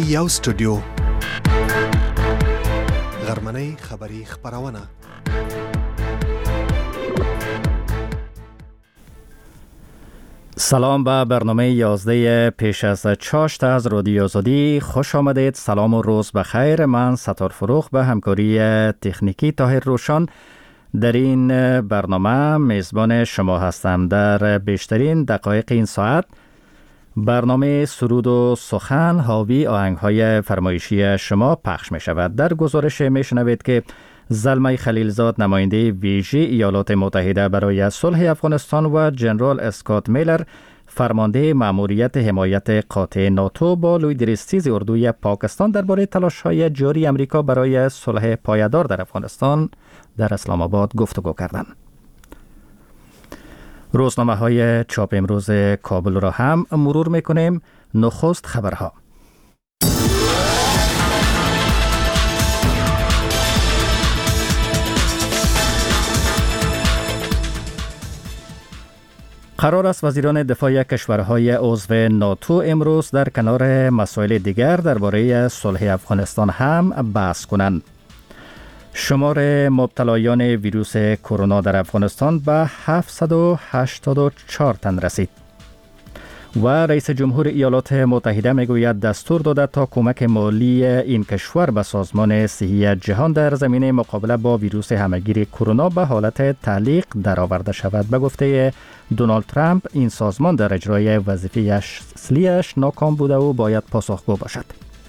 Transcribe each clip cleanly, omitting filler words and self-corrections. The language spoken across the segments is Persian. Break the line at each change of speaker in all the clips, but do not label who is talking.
یو استودیو غرمنۍ خبری خبرونه.
سلام به برنامه 11 پیش از چاشت از رادیو آزادی خوش آمدید. سلام و روز بخیر. من ستار فروخ به همکاری تکنیکی طاهر روشن در این برنامه میزبان شما هستم. در بیشترین دقایق این ساعت برنامه سرود و سخن حاوی آهنگ‌های فرمایشی شما پخش می شود. در گزارش می شنوید که زلمه خلیلزاد نماینده ویژه ایالات متحده برای صلح افغانستان و جنرال اسکات میلر فرمانده مأموریت حمایت قاطع ناتو با لویدرستیز اردوی پاکستان درباره تلاش‌های جاری امریکا برای صلح پایدار در افغانستان در اسلام آباد گفتگو کردند. روزنامه‌های چاپ امروز کابل را هم مرور می‌کنیم. نخست خبرها. قرار است وزیران دفاع کشورهای عضو ناتو امروز در کنار مسائل دیگر درباره صلح افغانستان هم بحث کنند. شمار مبتلایان ویروس کرونا در افغانستان به 784 تن رسید. و رئیس جمهور ایالات متحده میگوید دستور داده تا کمک مالی این کشور به سازمان صحی جهان در زمینه مقابله با ویروس همهگیر کرونا به حالت تعلیق درآورده شود. به گفته دونالد ترامپ این سازمان در اجرای وظیفه اصلیش ناکام بوده و باید پاسخگو باشد.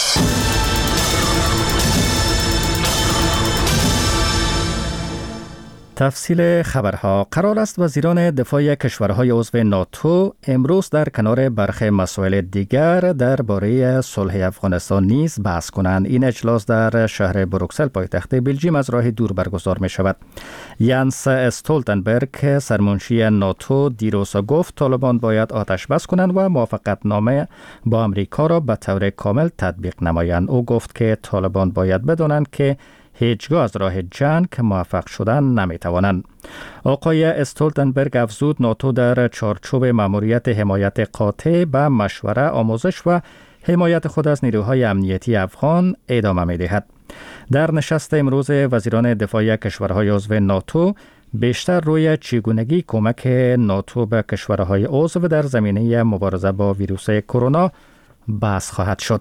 تفصیل خبرها. قرار است وزیران دفاع کشورهای عضو ناتو امروز در کنار برخی مسائل دیگر درباره صلح افغانستان نیز بحث کنند. این اجلاس در شهر بروکسل پایتخت بلژیم از راه دور برگزار می شود. یانس استولتنبرگ سرمنشی ناتو دیروز گفت طالبان باید آتش بس کنند و موافقت نامه با امریکا را به طور کامل تطبیق نمایند. او گفت که طالبان باید بدانند که هیچگاه از راه جنگ موفق شدن نمیتوانند. آقای استولتنبرگ افزود ناتو در چارچوب مأموریت حمایت قاطع به مشوره، آموزش و حمایت خود از نیروهای امنیتی افغان ادامه می‌دهد. در نشست امروز وزیران دفاع کشورهای عضو ناتو بیشتر روی چگونگی کمک ناتو به کشورهای عضو در زمینه مبارزه با ویروس کرونا بحث خواهد شد.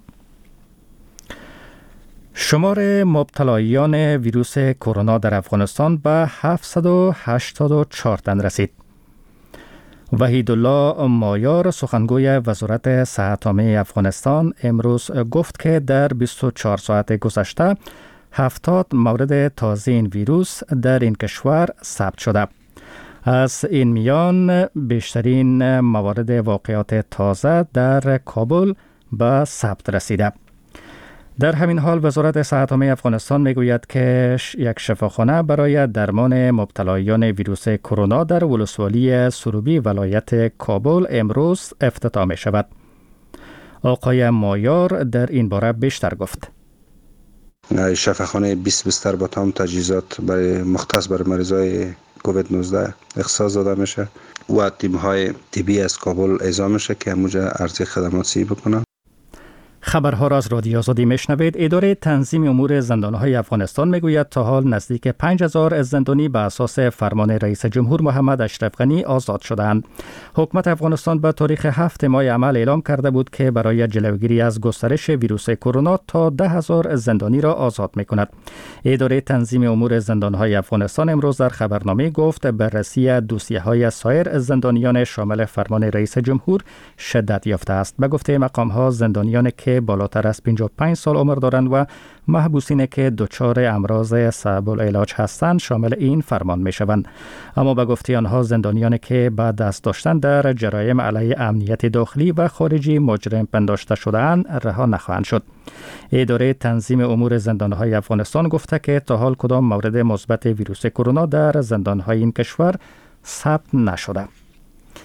شمار مبتلایان ویروس کرونا در افغانستان به 784 تن رسید. وحیدالله مایار سخنگوی وزارت صحت عامه افغانستان امروز گفت که در 24 ساعت گذشته 70 مورد تازه این ویروس در این کشور ثبت شده. از این میان بیشترین موارد واقعات تازه در کابل به ثبت رسیده. در همین حال وزارت صحت عامه افغانستان میگوید که یک شفاخانه برای درمان مبتلایان ویروس کرونا در ولسوالی سروبی ولایت کابل امروز افتتاح می شود. آقای مایار در این باره بیشتر گفت.
شفاخانه 20 بستر با تمام تجهیزات برای مختص برای مریضای کووید 19 اختصاص داده میشه و تیم‌های طبی از کابل اعزام میشه که همونجا عرضه خدمات سی بکنن.
خبرها را از رادیو آزادی میشنوید. اداره تنظیم امور زندانهای افغانستان میگوید تا حال نزدیک 5000 زندانی به اساس فرمان رئیس جمهور محمد اشرف غنی آزاد شدند. حکومت افغانستان به تاریخ 7 ماه عمل اعلام کرده بود که برای جلوگیری از گسترش ویروس کرونا تا 10,000 زندانی را آزاد میکند. اداره تنظیم امور زندانهای افغانستان امروز در خبرنامه گفت بررسی دوسیه‌های سایر زندانیان شامل فرمان رئیس جمهور شدت یافته است. به گفته مقام‌ها زندانیان که بالاتر از 55 سال عمر دارند و محبوسین که دچار امراض صعب العلاج هستند شامل این فرمان می شوند. اما به گفته آنها زندانیانی که بعد دست داشتن در جرایم علیه امنیت داخلی و خارجی مجرم پنداشته شده‌اند رها نخواهند شد. اداره تنظیم امور زندانهای افغانستان گفته که تا حال کدام مورد مثبت ویروس کرونا در زندانهای این کشور ثبت نشده.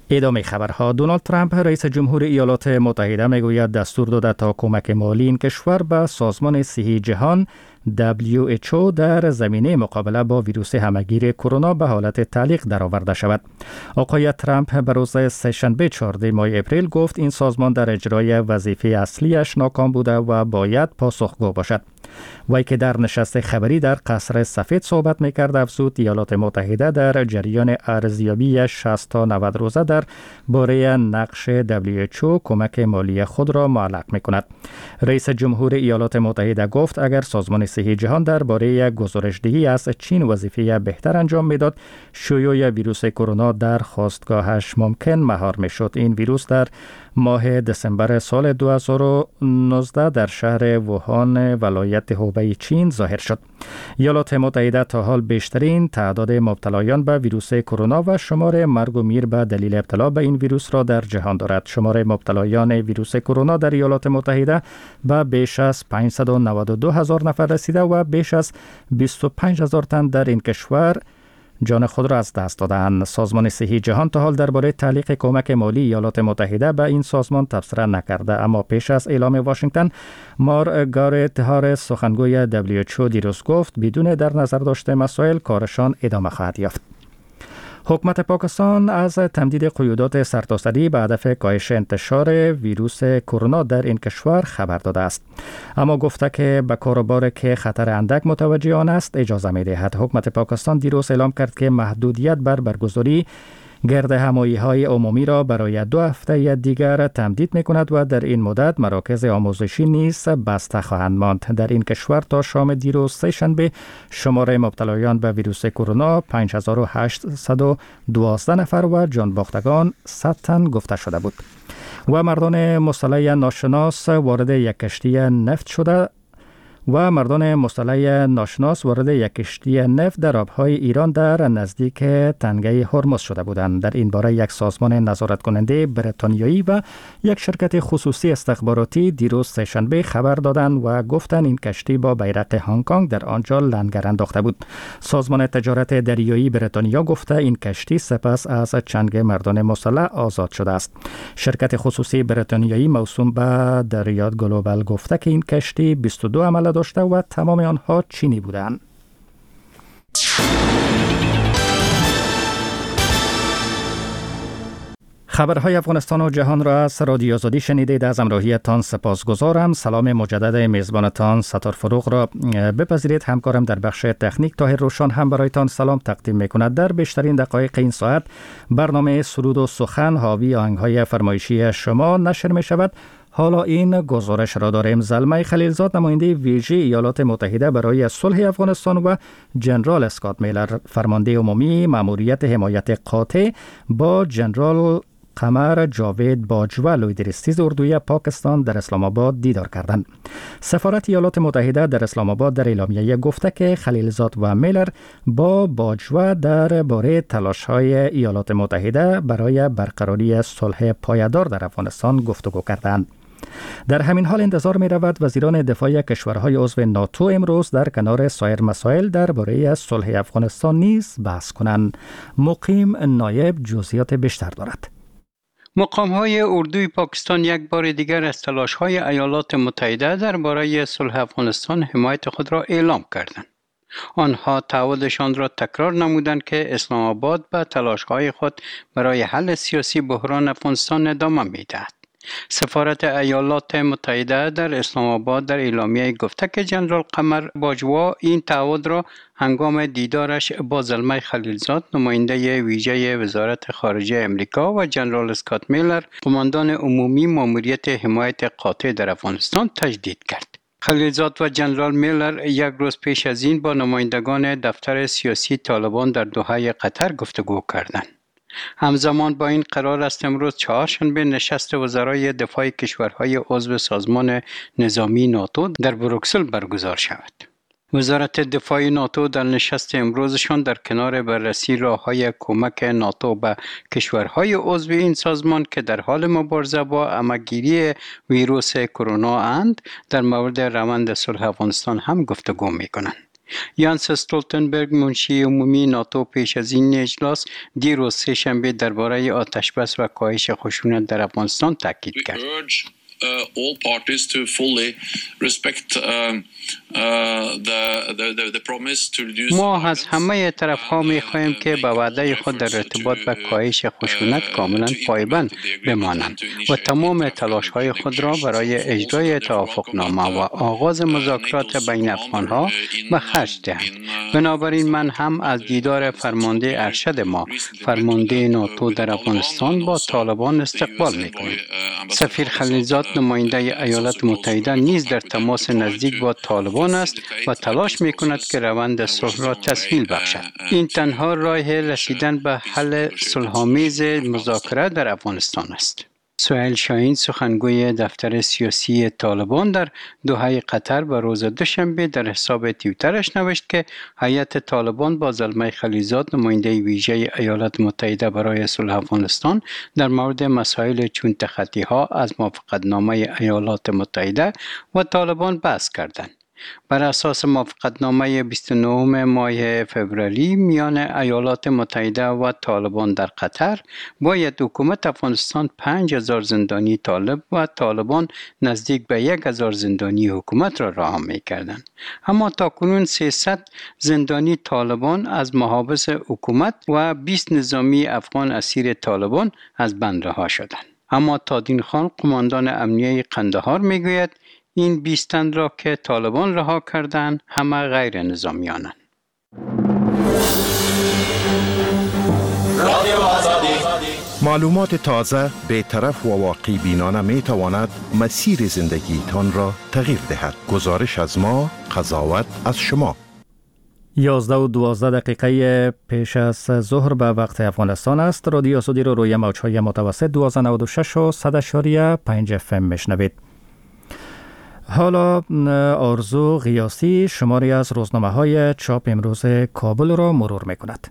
ادامه خبرها. دونالد ترامپ رئیس جمهور ایالات متحده میگوید دستور داده تا کمک مالی این کشور به سازمان صحی جهان WHO در زمینه مقابله با ویروس همهگیر کرونا به حالت تعلیق درآورده شود. آقای ترامپ به روز سه‌شنبه 14 ماه اپریل گفت این سازمان در اجرای وظیفه اصلیش ناکام بوده و باید پاسخگو باشد. وی که در نشست خبری در قصر سفید صحبت می‌کرد افزود ایالات متحده در جریان ارزیابی 60 تا 90 روزه در باره نقش WHO کمک مالی خود را معلق می‌کند. رئیس جمهور ایالات متحده گفت اگر سازمان صحی جهان درباره گزارش‌دهی از چین وظیفه بهتر انجام می‌داد، شیوع ویروس کرونا در خاستگاهش ممکن مهار می‌شد. این ویروس در ماه دسامبر سال 2019 در شهر ووهان ولایت هوبی چین ظاهر شد. ایالات متحده تا حال بیشترین تعداد مبتلایان به ویروس کرونا و شمار مرگ و میر به دلیل ابتلا به این ویروس را در جهان دارد. شمار مبتلایان ویروس کرونا در ایالات متحده به بیش از 592,000 نفر رسیده و بیش از 25,000 تن در این کشور جان خود را از دست دادند. سازمان صحی جهان تا حال درباره تعلیق کمک مالی ایالات متحده به این سازمان تبصره نکرده، اما پیش از اعلام واشنگتن مارگارت هاریس سخنگوی WHO دیروز گفت بدون در نظر داشته مسائل کارشان ادامه خواهد یافت. حکومت پاکستان از تمدید قیودات سرتاسری به هدف کاهش انتشار ویروس کرونا در این کشور خبر داده است، اما گفته که به کاروبار که خطر اندک متوجه آن است اجازه می دهد. حکومت پاکستان دیروز اعلام کرد که محدودیت بر برگزاری گرد همایی‌های عمومی را برای 2 هفته دیگر تمدید می‌کند و در این مدت مراکز آموزشی نیز بسته خواهند ماند. در این کشور تا شام دیروز سه‌شنبه شمار مبتلایان به ویروس کرونا 5812 نفر و جان باختگان 100 تن گفته شده بود. و مردان مسلح ناشناس وارد یک کشتی نفت در آبهای ایران در نزدیک تنگه هرمز شده بودند. در این باره یک سازمان نظارت کننده بریتانیایی و یک شرکت خصوصی استخباراتی دیروز سه‌شنبه خبر دادند و گفتند این کشتی با بیرق هنگ کنگ در آنجا لنگر انداخته بود. سازمان تجارت دریایی بریتانیا گفته این کشتی سپس از چنگ مردان مسلح آزاد شده است. شرکت خصوصی بریتانیایی موسوم به دریاد گلوبال گفته که این کشتی 22 عمله داشته و تمام آنها چینی بودند. خبرهای افغانستان و جهان را از رادیو آزادی شنیدید. از همراهیتان سپاسگزارم. سلام مجدد میزبانتان ستار فروغ را بپذیرید. همکارم در بخش تکنیک طاهر روشن هم برایتان سلام تقدیم میکند. در بیشترین دقایق این ساعت برنامه سرود و سخن حاوی آهنگ‌های فرمایشی شما نشر می شود. حالا این گزارش را داریم. زلمه خلیلزاد نماینده ویژه ایالات متحده برای صلح افغانستان و جنرال اسکات میلر فرمانده عمومی مأموریت حمایت قاطع با جنرال قمر جاوید باجوه لویدرستیز اردوی پاکستان در اسلام آباد دیدار کردند. سفارت ایالات متحده در اسلام آباد در اعلامیه گفته که خلیلزاد و میلر با باجوه درباره تلاش‌های ایالات متحده برای برقراری صلح پایدار در افغانستان گفتگو کردند. در همین حال انتظار می رود وزیران دفاع کشورهای عضو ناتو امروز در کنار سایر مسائل درباره صلح افغانستان نیز بحث کنند. مقیم نایب جزئیات بیشتر دارد.
مقام‌های اردوی پاکستان یک بار دیگر از تلاش‌های ایالات متحده درباره صلح افغانستان حمایت خود را اعلام کردند. آنها تعهدشان را تکرار نمودند که اسلام آباد به تلاش‌های خود برای حل سیاسی بحران افغانستان ادامه می‌دهد. سفارت ایالات متحده در اسلام آباد در اعلامیه گفته که جنرال قمر باجوا این تعهد را هنگام دیدارش با زلمه خلیلزاد نماینده ویژه وزارت خارجه امریکا و جنرال اسکات میلر قماندان عمومی مأموریت حمایت قاطع در افغانستان تجدید کرد. خلیلزاد و جنرال میلر یک روز پیش از این با نمایندگان دفتر سیاسی طالبان در دوحه قطر گفتگو کردند. همزمان با این قرار است امروز چهارشنبه نشست وزرای دفاع کشورهای عضو سازمان نظامی ناتو در بروکسل برگزار شود. وزارت دفاع ناتو در نشست امروزشان در کنار بررسی راه‌های کمک ناتو به کشورهای عضو این سازمان که در حال مبارزه با همه‌گیری ویروس کرونا اند در مورد روند صلح افغانستان هم گفتگو می‌کنند. یانس استولتنبرگ منشی عمومی ناتو پیش از این اجلاس دیروز سه‌شنبه درباره آتشبس و کاهش خشونت در افغانستان تاکید کرد.
All parties to fully respect the promise to reduce.
ما از همه طرف‌ها می‌خواهیم که به وعده خود در ارتباط به کاهش خشونت کاملا پایبند بمانند و تمام تلاش‌های خود را برای اجرای توافقنامه و آغاز مذاکرات بین افغان‌ها به خرج دهند. بنابراین من هم از دیدار فرمانده ارشد ما، فرمانده ناتو در افغانستان با طالبان استقبال می‌کنم. سفیر خلیلزاد نماینده ایالات متحده نیز در تماس نزدیک با طالبان است و تلاش می‌کند که روند صلح را تسهیل بخشد. این تنها راه رسیدن به حل صلح‌آمیز مذاکره در افغانستان است. سهیل شاهین سخنگوی دفتر سیاسی طالبان در دوحه قطر به روز دوشنبه در حساب توییترش نوشت که هیئت طالبان با زلمه خلیلزاد نماینده ویژه ایالات متحده برای صلح افغانستان در مورد مسائل چون تخطی‌ها از موافقتنامه ایالات متحده و طالبان بحث کردند. بر اساس موافقتنامه 29 ماه فوریه میان ایالات متحده و طالبان در قطر باید حکومت افغانستان 5000 زندانی طالب و طالبان نزدیک به 1000 زندانی حکومت را رها می‌کردند. اما تاکنون 300 زندانی طالبان از محابس حکومت و 20 نظامی افغان اسیر طالبان از بند رها شدند. اما تادین خان قماندان امنیه قندهار میگوید این 20 تن را که طالبان رها کردند همه غیر نظامیانند.
معلومات تازه، بی‌طرف و واقع بینانه می تواند مسیر زندگی تان را تغییر دهد. گزارش از ما، قضاوت از شما.
11:12 پیش از ظهر به وقت افغانستان است. رادیو سودی رو روی موج‌های متوسط 1296 و 100.5 FM میشنوید. حالا آرزو غیاسی شماری از روزنامه‌های چاپ امروز کابل را مرور می‌کند.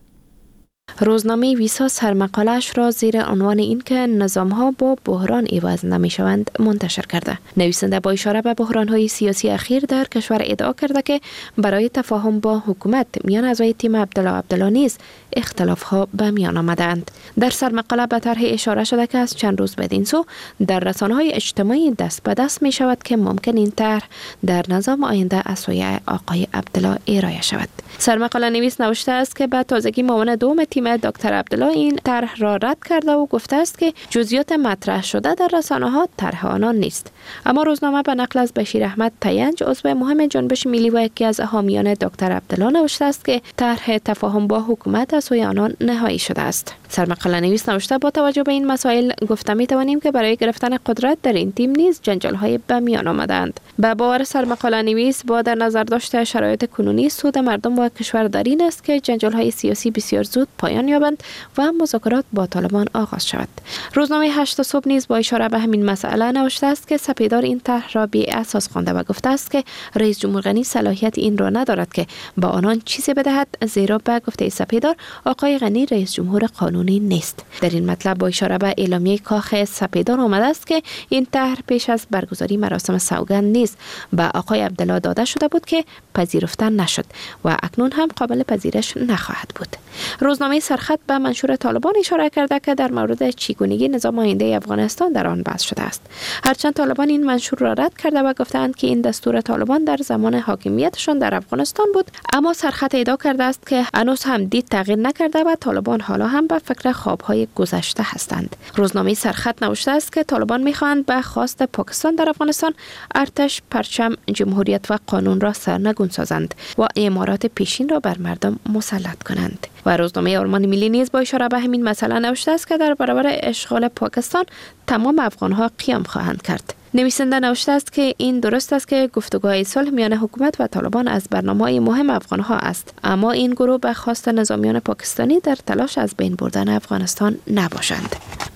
روزنامه ویسا سرمقاله‌اش را زیر عنوان این که نظام‌ها با بحران عوض نمی‌شوند منتشر کرده. نویسنده با اشاره به بحران‌های سیاسی اخیر در کشور ادعا کرده که برای تفاهم با حکومت میان اعضای تیم عبدالله نیز اختلاف‌ها به میان آمدند. در سرمقاله به طرح اشاره شده که از چند روز بدین سو در رسانه‌های اجتماعی دست به دست می‌شود که ممکن این طرح در نظام آینده از سوی آقای عبدالله ارائه شود. سرمقاله نویس نوشته است که به تازگی معاون دوم تیم دکتر عبدالله این طرح را رد کرده و گفته است که جزئیات مطرح شده در رسانه‌ها طرح آنان نیست. اما روزنامه به نقل از بشیر احمد تینج عضو مهم جنبش ملی و یکی از حامیان دکتر عبدالله نوشته است که طرح تفاهم با حکومت از سوی آنان نهایی شده است. سرمقاله نویس نوشته با توجه به این مسائل گفته می توانیم که برای گرفتن قدرت در این تیم نیز جنجال‌های به میان آمدند. به باور سرمقاله نویس با در نظر داشته شرایط کنونی سود مردم و کشور در این است که جنجال‌های سیاسی بسیار زود پایان یابند و مذاکرات با طالبان آغاز شود. روزنامه 8 صبح نیز با اشاره به همین مسئله نوشته است که سپیدار این طرح را بی اساس خوانده و گفته است که رئیس جمهور غنی صلاحیت این را ندارد که با آنان چیزی بدهد، زیرا به گفته سپیدار آقای غنی رئیس جمهور قانونی نیست. در این مطلب با اشاره به اعلامیه کاخ سپیدار آمده است که این طرح پیش از برگزاری مراسم سوگند نیز به آقای عبدالله داده شده بود که پذیرفته نشد و اکنون هم قابل پذیرش نخواهد بود. روزنامه سرخط به منشور طالبان اشاره کرده که در مورد چگونگی نظام آینده افغانستان در آن بحث شده است. هرچند طالبان این منشور را رد کرده و گفتند که این دستور طالبان در زمان حاکمیتشان در افغانستان بود، اما سرخط ادعا کرده است که هنوز هم دید تغییر نکرده و طالبان حالا هم به فکر خوابهای گذشته هستند. روزنامه سرخط نوشته است که طالبان می‌خواهند به خواست پاکستان در افغانستان ارتش، پرچم، جمهوریت و قانون را سرنگون سازند و امارات پیشین را بر مردم مسلط کنند. و روزنامه آرمان ملی نیز با اشاره به همین مسئله نوشته است که در برابر اشغال پاکستان تمام افغان‌ها قیام خواهند کرد. نویسنده نوشته است که این درست است که گفتگوهای صلح میان حکومت و طالبان از برنامه‌های مهم افغان‌ها است، اما این گروه به خواست نظامیان پاکستانی در تلاش از بین بردن افغانستان نباشند.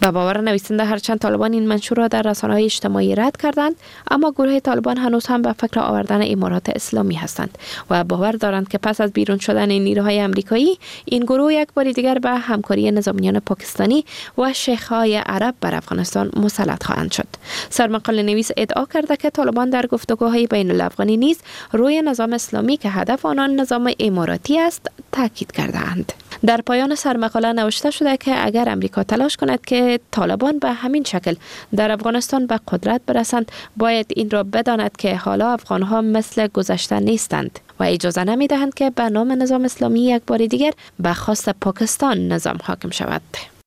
و باور نویسنده هرچند طالبان این منشور را در رسانه‌های اجتماعی رد کردند، اما گروه طالبان هنوز هم به فکر آوردن امارات اسلامی هستند و باور دارند که پس از بیرون شدن نیروهای آمریکایی، این گروه یک بار دیگر به همکاری نظامیان پاکستانی و شیخ‌های عرب بر افغانستان مسلط خواهند شد. سرمقاله نویس ادعا کرده که طالبان در گفتگوهای بین الافغانی نیز روی نظام اسلامی که هدف آنان نظام اماراتی است تاکید کردند. در پایان سرمقاله نوشته شده که اگر امریکا تلاش کند که طالبان به همین شکل در افغانستان به قدرت برسند، باید این را بداند که حالا افغانها مثل گذشته نیستند و اجازه نمی دهند که به نام نظام اسلامی یک بار دیگر به خواست پاکستان نظام حاکم شود.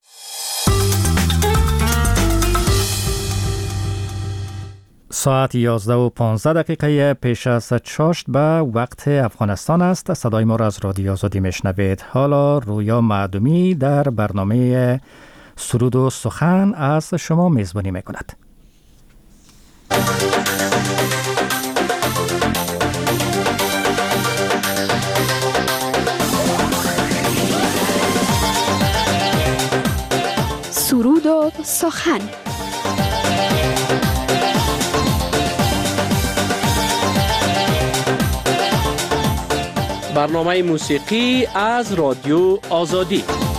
ساعت 11:15 پیش از چاشت به وقت افغانستان است. صدای ما را از رادیو آزادی میشنوید. حالا رویا معدومی در برنامه سرود و سخن از شما میزبانی میکند.
سرود و سخن.
برنامه موسیقی از رادیو آزادی.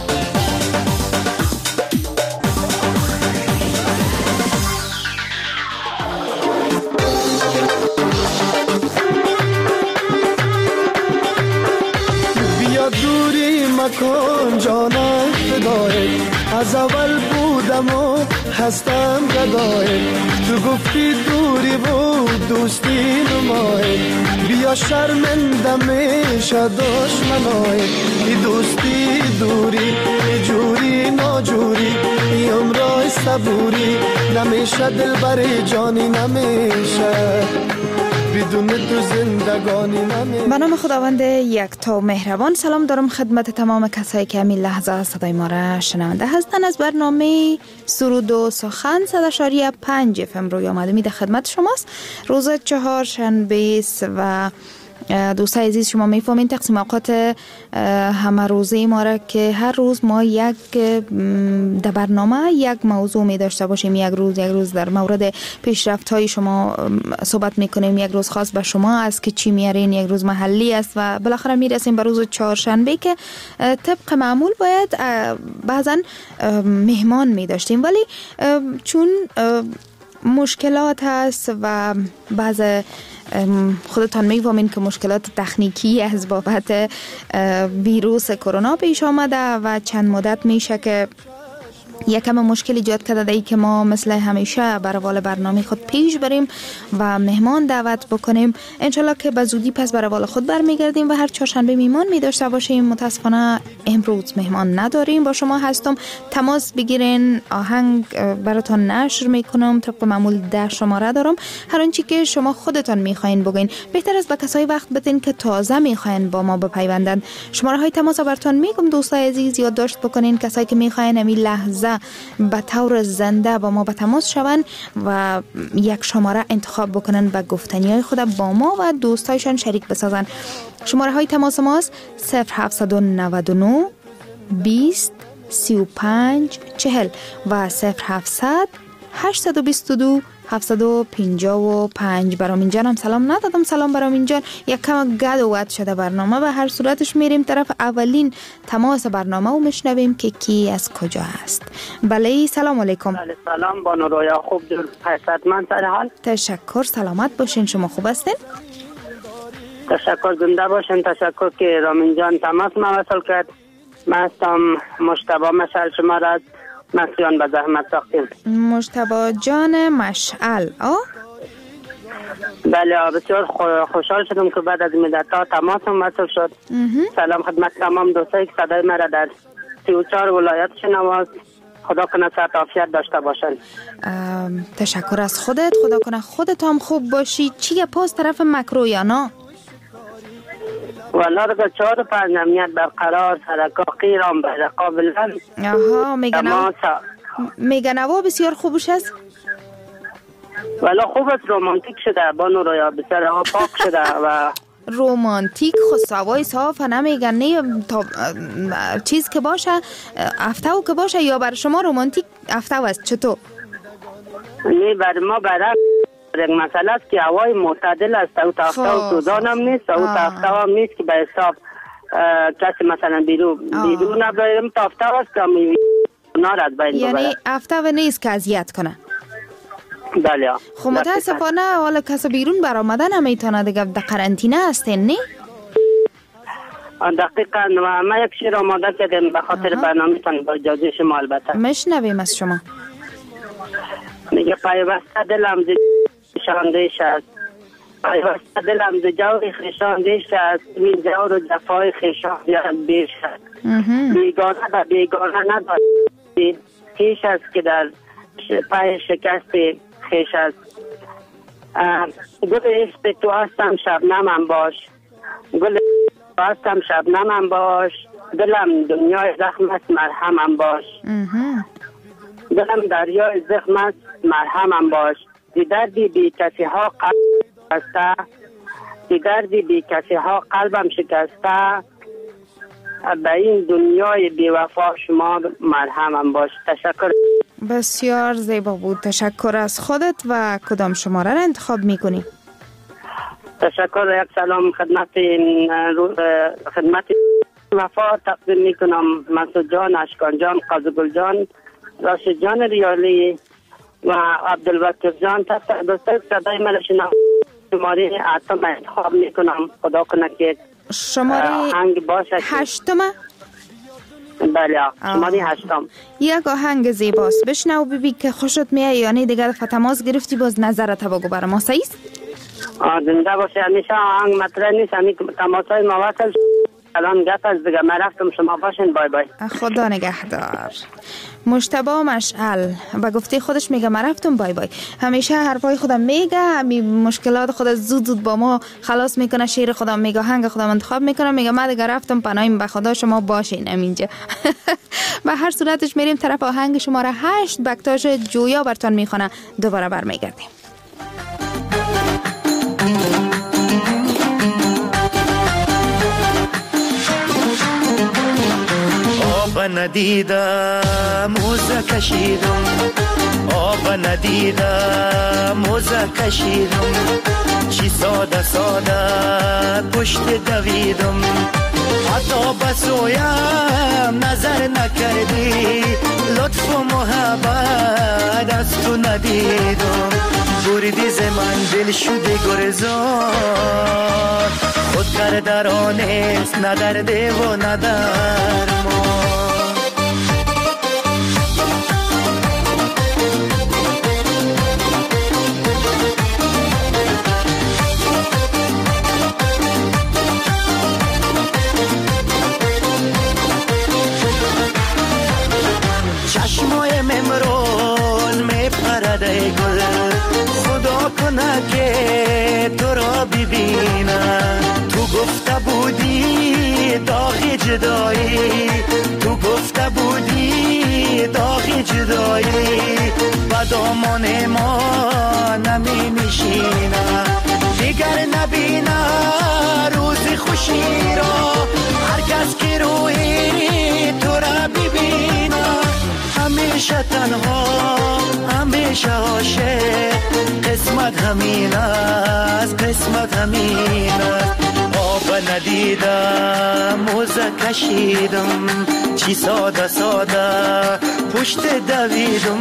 بیا دوری مکن جانم فدای، از اول بودم و هستم گدای، تو گفتی دوری بود دوستی نمای، بیا شرمنده میشه دشمنای، ای دوستی دوری ای جوری ناجوری، ای عمرای صبوری، نمیشه دل بر جانی نمیشه بدون تو زندگانی نمیشه.
به نام خداوند یکتا و مهربان، سلام دارم خدمت تمام کسایی که همین لحظه صدای ما را شنونده هستند. از برنامه سرود و سخن 100.5 FM روی آمدمی در خدمت شماست. روز چهارشنبه و دوستای عزیز شما میفهمین تقسیم اوقات همه روزه ما را که هر روز ما یک در برنامه یک موضوع می داشته باشیم. یک روز در مورد پیشرفت های شما صحبت میکنیم، یک روز خاص به شما است که چی میارین، یک روز محلی است و بالاخره میرسیم به روز چهارشنبه که طبق معمول باید بعضا مهمان می داشتیم، ولی چون مشکلات هست و بعض خودتان میفهمین که مشکلات تکنیکی از بابت ویروس کرونا پیش آمده و چند مدت میشه که یکم مشکل ایجاد کرده ای که ما مثل همیشه بر روال برنامه خود پیش بریم و مهمان دعوت بکنیم. انشالله که به زودی پس بر روال خود برمیگردیم و هر چهارشنبه مهمان می داشته باشیم. متاسفانه امروز مهمان نداریم. با شما هستم، تماس بگیرین، آهنگ براتون نشر میکنم. طبق معمول 10 شماره دارم. هر آنچه که شما خودتان میخواین بگین. بهتر است به کسای وقت بدین که تازه میخواین با ما بپیوندن. شماره های تماس براتون میگم دوستای عزیز، یادداشت بکنین. کسایی که میخواین همین لحظه به طور زنده با ما به تماس شوند و یک شماره انتخاب بکنن و گفتنی‌های خود با ما و دوستایشان شریک بسازن. شماره های تماس ماست 0799 20 35 40 و 0700 822 755. برامین جان هم سلام ندادم. سلام برامین جان. یک کم گد و ود شده برنامه و هر صورتش میریم طرف اولین تماس برنامه و میشنویم که کی از کجا است. بله سلام علیکم.
بله سلام بانو رویا، خوب جور حیثت من سر حال.
تشکر، سلامت باشین. شما خوب هستین؟
تشکر، زنده باشین. تشکر که رامین جان تماس ما وصل کرد. من هستم مجتبی مشعل، شما را مسیان به زحمت ساختیم.
مجتبی جان مشعل.
بله بسیار خوشحال شدم که بعد از مدت‌ها تماسم وصل شد. سلام خدمت تمام دوستایی که صدای مرا در 34 ولایت شنواست. خدا کنه صحت عافیت داشته باشن.
تشکر از خودت. خدا کنه خودت هم خوب باشی. چیه پاس طرف مکرو یا نه؟
والله دیگه 4 و 5 امنیت برقرار، سرکا قیرام بره قابلن.
آها میگن هوا بسیار خوبش است.
والله خوبت رومانتیک شده بانو رویا، بسیار هوا پاک شده و
رومانتیک خود سوای صاف نمیگن نه تا چیز که باشه افتاو که باشه یا برای شما رومانتیک افتاو است چطور؟
نه برای ما برای یک مسئله است که هوای معتدل است او تافتاو سودان هم نیست او تافتاو هم نیست که به حساب کسی مثلا بیرون نبرایم تافتاو است که همی نارد باید ببرد
یعنی افتاو نیست که اذیت کنه.
بله.
خب متاسفانه حالا کسی بیرون برآمدن نمیتونه دیگه در قرنطینه هستین نه؟
دقیقاً ما یک شعر آماده کردیم به خاطر برنامه‌تان با اجازه شما البته.
مشنویم از شما.
میگه پیوسته دلم ز شاندیش است پیوسته دلم ز جور خیشاندیش است این جور و جفای خیشان بیاد بیش است بیگانه و بیگانه ندارد خیش است که در پای شکست خیش است گل عشق تو هستم شبنمم باش گل تو هستم شبنمم باش دلم دنیای زخم است مرهمم باش دلم دریای زخم است مرهمم باش دی دردی بی کسی ها قلبم شکسته دی دردی بی کسی ها قلبم شکسته به این دنیای بی وفا شما مرهمم باش. تشکر.
بسیار زیبا بود. تشکر از خودت. و کدام شماره را انتخاب میکنی؟
تشکر. یک سلام خدمت وفا تقدیم میکنم. مسعود جان، اشکان جان، قاضی جان، راشد جان ریالی و عبدالوکیل جان. دوستان صدای من شماره 8 انتخاب میکنم. خدا کنه که
شماره 8.
بله شماره 8.
یک آهنگ زیباست بشنو ببین که خوشت میاد یا نه. دیگه تماس گرفتی باز نظرت بگو برای ما. صحیح است؟
زنده باشه. همیشه آهنگ مطرح نیست. همین تماسای ما وصل الان گپ از دیگه. من رفتم شما باشین. بای بای.
خدا نگهدار. مجتبی مشعل با گفته خودش میگه من رفتم بای بای. همیشه حرفای خودم میگه. همین مشکلات خود زود با ما خلاص میکنه. شعر خودم میگه هنگ خودم انتخاب میکنه. میگه من دیگه رفتم پناهیم به خدا شما باشین همینجا. به هر صورتش میریم طرف آهنگ شماره 8. بکتاش جویا براتون میخونه. دوباره برمیگردیم.
آب ندیدم موزه کشیدم آب ندیدم موزه کشیدم چی ساده ساده پشت دویدم حتی بسویم نظر نکردی لطف و محبت از تو ندیدم بردی ز من دل شده گرزان خود کردرانست ندرده و ندرمان چشمای ممرون میپرده گل خدا کنه که تو را ببینم تو گفته بودی داغ جدایی تو گفته بودی داغ جدایی با دامان ما نمی نشینم دیگر نبینه روز خوشی را هر کس که روی تو را ببینه همیشه تنها همیشه عاشق قسمت همین است قسمت همین است آب ندیدم موزه کشیدم چی ساده ساده پشت دویدم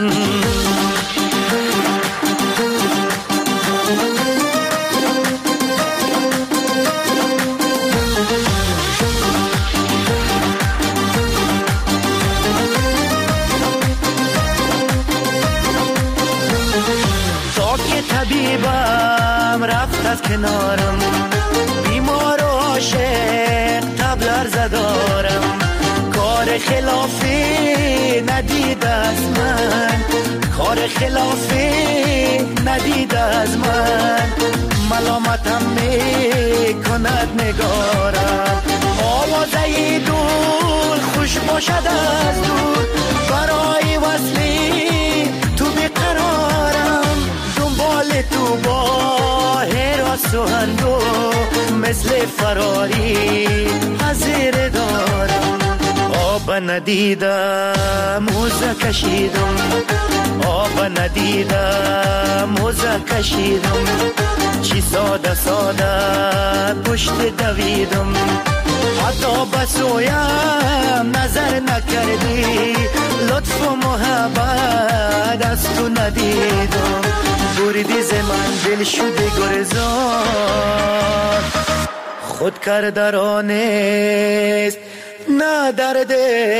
طبیبم رفت از کنارم بیمار و عاشق تبلر زدارم کار خلافی ندید از من کار خلافی ندید از من ملامتم میکند نگارم آوازه دور خوش باشد از دور برای وصلی تو بیقرارم دنبال تو با هراس و هندو مثل فراری حضیر دارم. آب ندیدم موزه کشیدم، آب ندیدم موزه کشیدم، چی ساده ساده پشت دویدم. حتی بسویم نظر نکردی، لطف و محبت از تو ندیدم. بردی ز من دل شده گرزان، خود کرده را نیست نه درده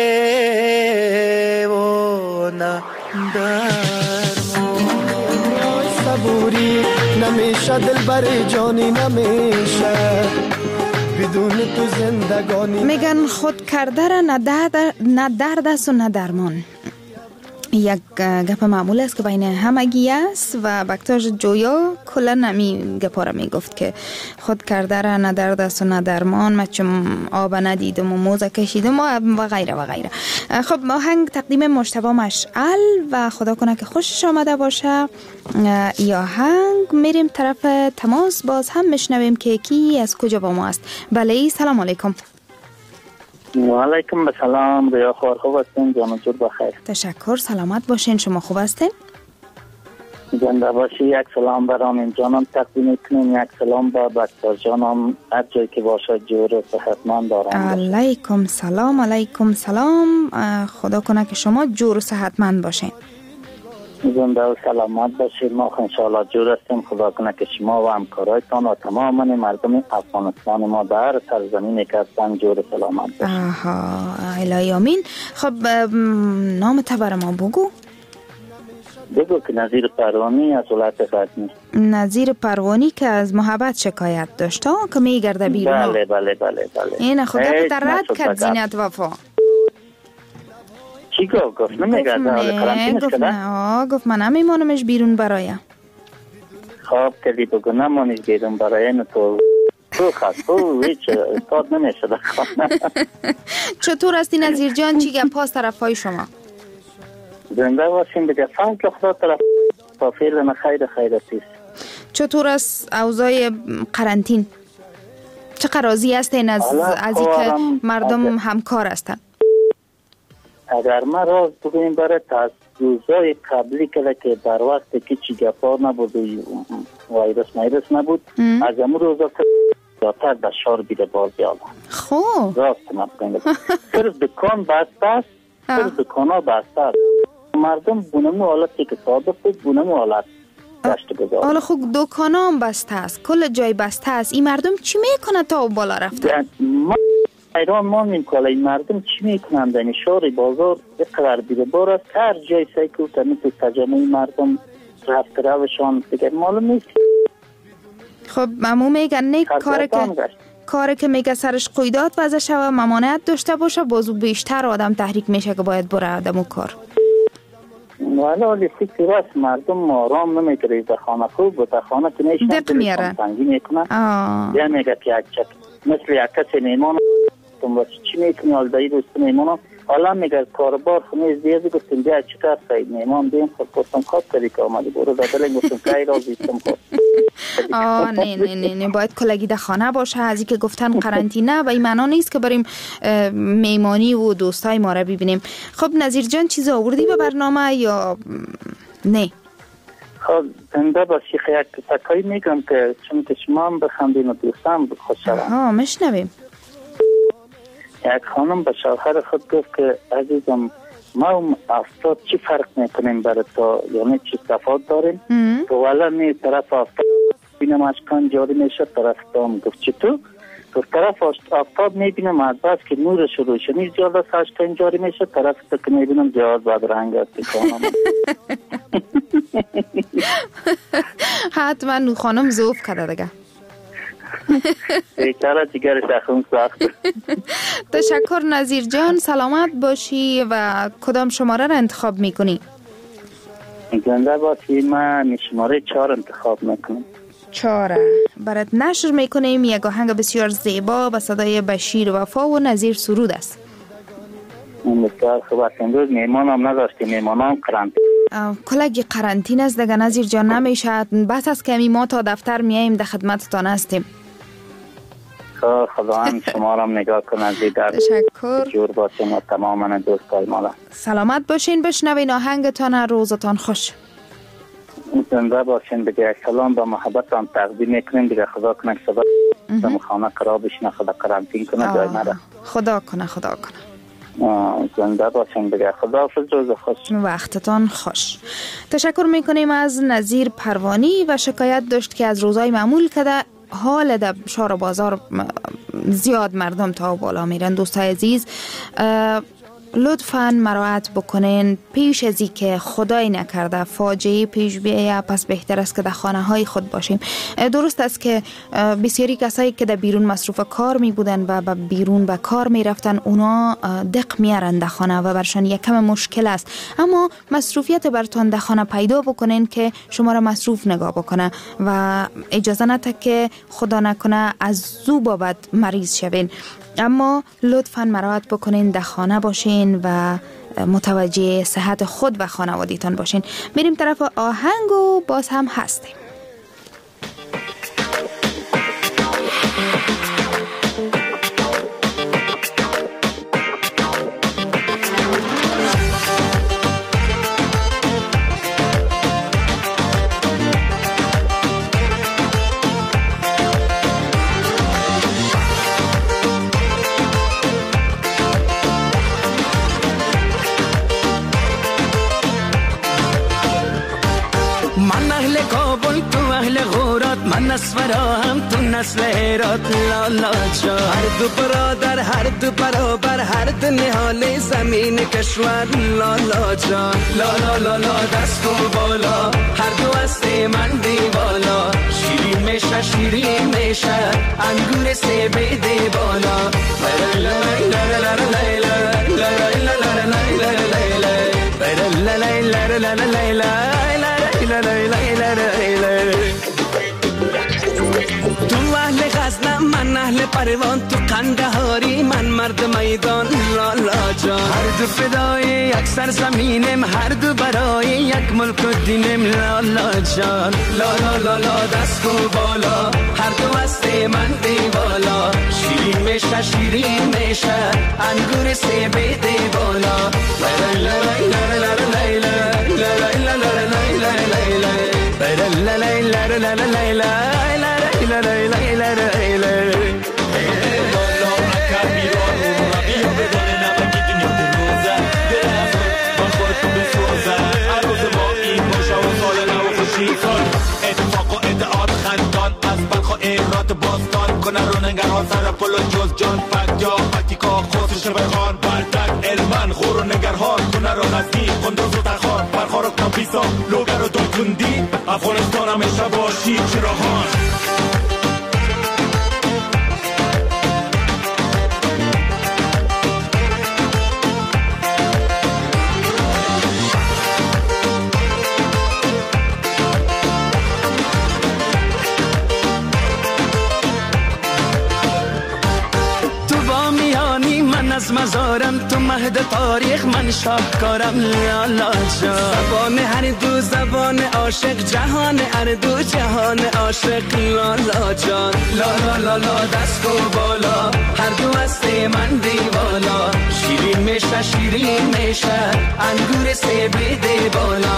و نه درمان.
صبوری نمیشه دل بر جانی نمیشه، بدون تو زندگانی.
میگن خود کرده را نه درد است و نه درمان. یک گپ معمول است که بین همگی است و بکتاژ جویا کلا نمی گپا را می گفت که خود کرده را نه درد است و نه درمان، من چون آب ندیدم و موزه کشیدم و غیره و غیره. خب آهنگ تقدیم مجتبی مشعل و خدا کنه که خوشش آمده باشه. یا آهنگ میریم طرف تماس، باز هم میشنویم که کی از کجا با ما است. بله سلام علیکم.
و علیکم السلام. ریا خوار خوب هستین؟ جان جور بخیر.
تشکر، سلامت باشین. شما خوب هستین؟
زنده باشی. یک سلام برام جانم تقدیم کنیم، یک سلام با بکتر جانم هر جای که باشه جور و صحتمند دارم.
علیکم سلام. علیکم سلام. خدا کنه که شما جور و صحتمند باشین.
زنده و سلامت باشید. ما انشاءالله جور هستیم. خدا کنه که شما و همکارایتان و تمام مردم افغانستان ما در سرزمینی که هستن جور و سلامت باشید.
الهی آمین. خب نام تو برای ما بگو.
بگو که نظیر پروانی از ولایت غزنی.
نظیر پروانی که از محبت شکایت داشت که میگرده بیرون.
بله بله بله بله.
این خدا که رد کرد زینت وفا.
چی گفت؟ نمیگرده حال کرانتینش کده؟
گفت من نمیمانمش بیرون برایم.
خواب کدی بگو نمانش بیرون برایم تو خواست تو هیچ استاد نمیشه دخواه.
چطور هستی نظیر جان؟ چی گپ هاست طرف های شما؟
زنده باشیم دیگه. فهم خدا طرف تا فعلا خیر خیرتیست.
چطور است اوضاع قرنطین؟ چقدر راضی هستین از این که مردم همکار هستن؟
اگر ما راز بگویم برای از روزای قبلی که در وقت که چی گپا نبود و ویروس نبود، از امون روزا زیادتر در شهر بیده بازی آمد.
خوب
راست نبگویم. صرف دکان بسته است، صرف دکان ها بسته است. مردم بونمو حالتی که صادق بود بونمو حالت داشته گذارد.
حالا خوب دکان هم بسته است، کل جای بسته است. این مردم چی میکنه تا بالا رفته؟
ایران ما میکنه این مردم چی میکنن در شهر بازار اقرار بیره بار است. هر جای سایکل تنی تو تجمع مردم رفت روشان دیگر معلوم نیست.
خب ممو میگن نه کاری که میگه سرش قیدات وضع شوه ممانعت داشته باشه، بازو بیشتر آدم تحریک میشه که باید بره آدمو کار.
ولی فکر راست مردم آرام نمیگیره. در خانه خوب در خانه که نیشن
دق میاره
تنگی میکنن. یا میگه که یک چک مثل یک کسی میمانه چی میکنی حالدهی دوست میمانم. حالا میگه کاربار خونه زیادی گفتیم بیا چی کار سایید میمان بیم خود گفتم خواب کردی که آمدی برو دادره گفتم که را زیستم خود.
نه باید کلگی در خانه باشه. از این که گفتن قرنطینه و این معنا نیست که بریم میمانی و دوستای ما را ببینیم. خب نظیر جان چیز آوردی به برنامه یا نه؟
خب زنده باشی. یک تکایی میگم که چون که شما هم بخندین و دوستم خوش شوم.
مشنویم.
یک خانم به شوهر خود گفت که عزیزم ما و افتاد چی فرق میکنیم برای تو، یعنی چی تفاوت داریم؟ تو والا می طرف افتاد بینم اشکان جاری میشه، طرف تو هم گفت چطور؟ تو طرف افتاد میبینم از بس که نورش روشنی زیاد است اشکان جاری میشه، طرف تو که میبینم جهاز بد رنگ است.
حتما نو خانم زوف کرده دیگه.
بیچاره جگرش اخون سخت.
تشکر نظیر جان، سلامت باشی. و کدام شماره را انتخاب میکنی؟
زنده باشی. من شماره 4 انتخاب میکنم.
4 برات نشر میکنیم. یک آهنگ بسیار زیبا به صدای بشیر وفا و نظیر سرود است.
بسیار خوب است. امروز میمان هم نداشتیم، میمان هم قرنطین.
کلگی قرنطین است دیگه نظیر جان، نمیشه. بس از کمی ما تا دفتر میاییم در خدمتتان هستیم.
خداوند شما را نگاه کنه از در
تشکر
جور باشین و تماما دوستای ما را
سلامت باشین. بشنوین آهنگتان. روزتان خوش.
زنده باشین. دیگه کلام با محبت هم تقدیم میکنیم. دیگه خدا کنه سبب دم خانه خراب بشینه، خدا قرنطین کنه جای نره.
خدا کنه
زنده باشین. دیگه خداحافظ. روز خوش.
وقتتان خوش. تشکر میکنیم از نظیر پروانی و شکایت داشت که از روزای معمول کده حال در شهر و بازار زیاد مردم تا بالا میرن. دوستای عزیز لطفاً مراعات بکنین پیش از که خدای نکرده فاجعه پیش بیاید، پس بهتر است که در خانه های خود باشیم. درست است که بسیاری کسایی که در بیرون مصروف کار می بودن و بیرون به کار می رفتن اونا دق میارن در خانه و برشان یک کم مشکل است، اما مصروفیت برتان در خانه پیدا بکنین که شما را مصروف نگاه بکنه و اجازه نده که خدا نکنه از زو بابت مریض شوین. اما لطفاً مراعات بکنین در خانه باشین و متوجه صحت خود و خانوادیتان باشین. میریم طرف آهنگ و باز هم هستیم.
من نسورا هم تو نسل هرات لالا جا، هر دو برادر هر دو برابر هر دو نهال زمین کشور لالا جا، لالا لالا دست و بالا هر دو است من دیوالا، شیرین میشه شیرین میشه انگور سیب دی بالا، تو اهل غزنم من اهل پروان، تو قندهاری من مرد میدان لالا جان، هر دو فدای یک سرزمینم هر دو برای یک ملک و دینم لالا جان، لالا لالا دست و بالا هر دو است من دیوالا، شیرین میشه شیرین میشه انگور سیب دی بالا،
اتفاق و ادعاد خندان از بلخ و ایرات باستان کنه رو نگرها سر پل و جز جان پکیا پکتیکا خودش بخوان بردک علمان خور و نگرها کنه رو نزدی قندوز و تخوان برخارک نبیسا لوگر و دلکندی افغانستان همیشه باشی چراهان.
از مزارم تو مهد تاریخ من شاهکارم لالا جا، زبان هر دو زبان عاشق جهان هر دو جهان عاشق لالا جان، لالا لالا دست و بالا هر دو است من دیوالا، شیرین میشه شیرین میشه انگور سیب دی بالا،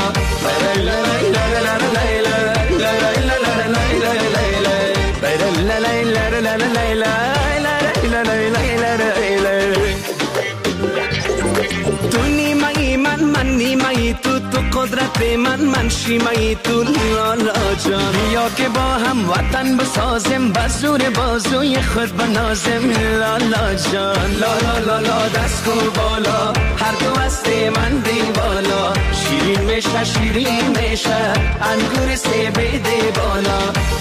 تو نیمه‌ای من نیمه‌ای تو قدرت من شیمه‌ای تو لالا جان، یا که با هم وطن بسازم بزور بازوی خود بنازم لالا جان، لالا لالا دست و بالا هر دو است من دیوالا، شیرین میشه شیرین میشه انگور سیب دی بالا،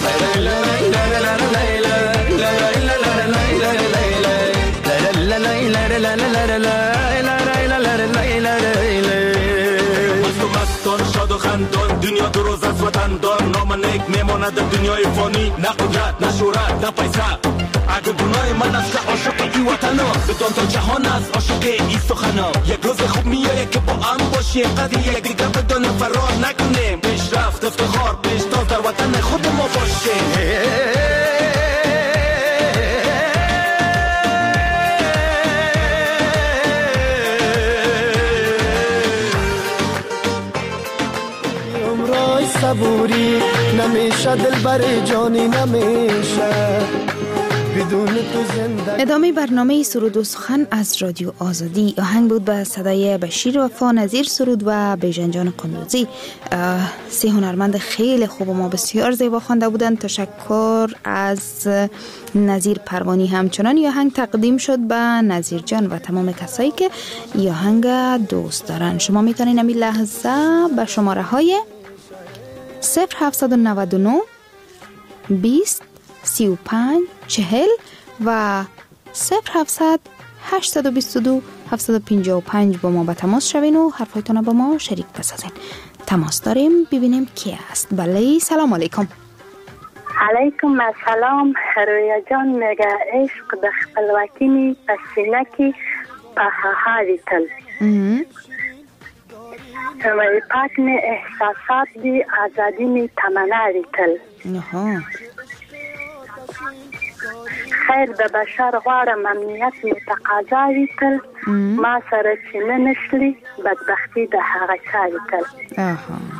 مستان شاد و خندان دنیا دو روز از وطن دار، نام نیک میماند دنیای فانی، نه قدرت نه شهرت نه پیسه، اگه گناه من است که عاشق ای وطنا بدان تا جهان است عاشق ای سخنا، یک روز خوب میایه که با هم باشیم قدر یک دیگه بدان فرار نکنیم، پیشرفت افتخار پیشتاز در وطن خود ما باشیم.
صبوری نمیشه دلبر جانی نمیشه بدون تو زنده.
ادامه برنامه سرود و سخن از رادیو آزادی. آهنگ بود به صدای بشیر وفا، نظیر سرود و بیژن جان قندوزی. سه هنرمند خیلی خوب ما بسیار زیبا خوانده بودند. تشکر از نظیر پروانی. همچنان آهنگ تقدیم شد به نظیر جان و تمام کسایی که آهنگ دوست دارن. شما میتونین همین لحظه به شماره های 0799 20 35 40 و 0700 822 755 با ما به تماس شوین و حرفایتون با ما شریک بسازین. تماس داریم، ببینیم کی است. بله، سلام علیکم.
علیکم السلام. رویا جان میگه عشق د خپلواکی می پسینه کی په هاری تل وی پاک می احساسات دی آزادی می تمناری تل خیر د بشر غوارم امنیت می تقاضاوی تل ما سره چې نه نشلی بدبختی د هغه چاری تل.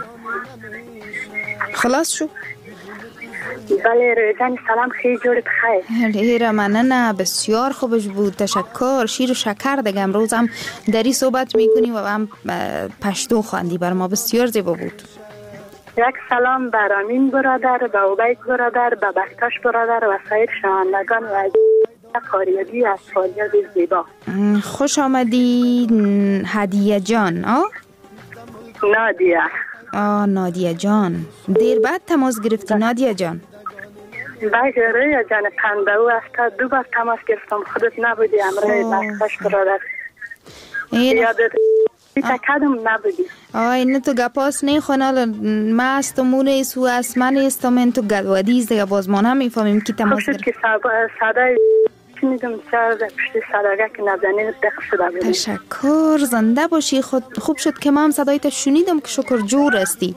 خلاص شو؟
بله رویدن سلام، خیلی جورت خیر.
لیره مننه، بسیار خوبش بود. تشکر. شیر و شکر دیگه امروز هم دری صحبت میکنی و هم پشتو خواندی بر ما، بسیار زیبا بود.
یک سلام بر امین برادر، به عبید برادر، به بکتاش برادر و سایر شنوندگان و قاریبی از فالیات زیبا.
خوش آمدی هدیه جان.
نادیه.
نادیه جان، دیر بعد تماس گرفتی نادیه جان.
بله رویا جان، 52 بار تماس گرفتم، خودت نبودی. امروز بکتاش برادر یادت تکدم نبودی.
اینه تو گپاس نیخونه مستمون ایسو اسمن استامن تو گدوادیز دیگه باز ما نمیفهمیم کی تماس
گرفت. خوب شد که صدای شنیدم چرا پشت صداگه که نبزنین دقیق شده بودیم.
تشکر، زنده باشی. خوب شد که من صدایت شنیدم که شکر جور استی.